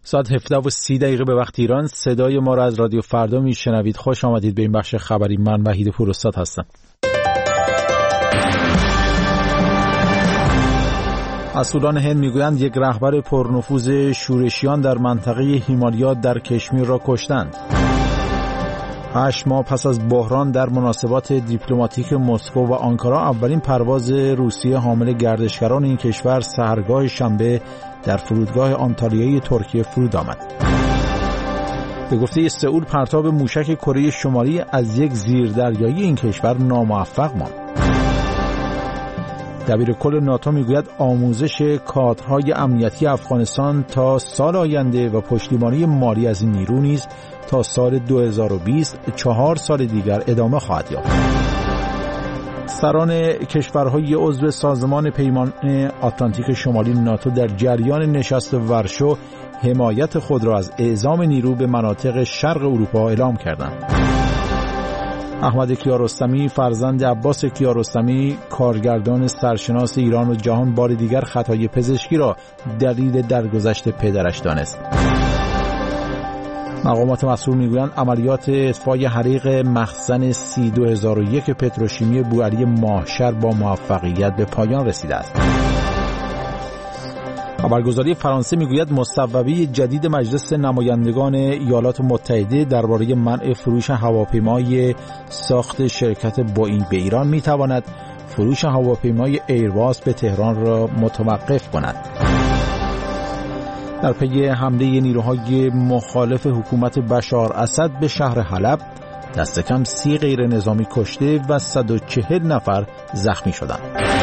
ساعت 17:30 به وقت ایران. صدای ما را از رادیو فردا میشنوید. خوش آمدید به این بخش خبری. من وحید پوراستاد هستم. مسئولان هند میگویند یک رهبر پرنفوذ شورشیان در منطقه هیمالیا در کشمیر را کشتند. 8 ماه پس از بحران در مناسبات دیپلماتیک مسکو و آنکارا، اولین پرواز روسیه حامل گردشگران این کشور سحرگاه شنبه در فرودگاه آنتالیای ترکیه فرود آمد. به گفته سئول، پرتاب موشک کره شمالی از یک زیردریایی این کشور ناموفق ماند. دبیرکل ناتو میگوید آموزش کادرهای امنیتی افغانستان تا سال آینده و پشتیبانی مالی از این نیرو نیز تا سال 2020 4 سال دیگر ادامه خواهد یافت. سران کشورهای عضو سازمان پیمان آتلانتیک شمالی ناتو در جریان نشست ورشو حمایت خود را از اعزام نیرو به مناطق شرق اروپا اعلام کردند. احمد کیارستمی فرزند عباس کیارستمی، کارگردان سرشناس ایران و جهان، بار دیگر خطای پزشکی را دلیل درگذشت پدرش دانست. مقامات مسئول میگویند عملیات اطفای حریق مخزن سی 2001 پتروشیمی بوعلی ماهشهر با موفقیت به پایان رسیده است. خبرگزاری فرانسه میگوید مصوبه جدید مجلس نمایندگان ایالات متحده درباره منع فروش هواپیمای ساخت شرکت بوئینگ به ایران میتواند فروش هواپیمای ایرباس به تهران را متوقف کند. در پی حمله نیروهای مخالف حکومت بشار اسد به شهر حلب، دست کم 30 غیر نظامی کشته و 140 نفر زخمی شدند.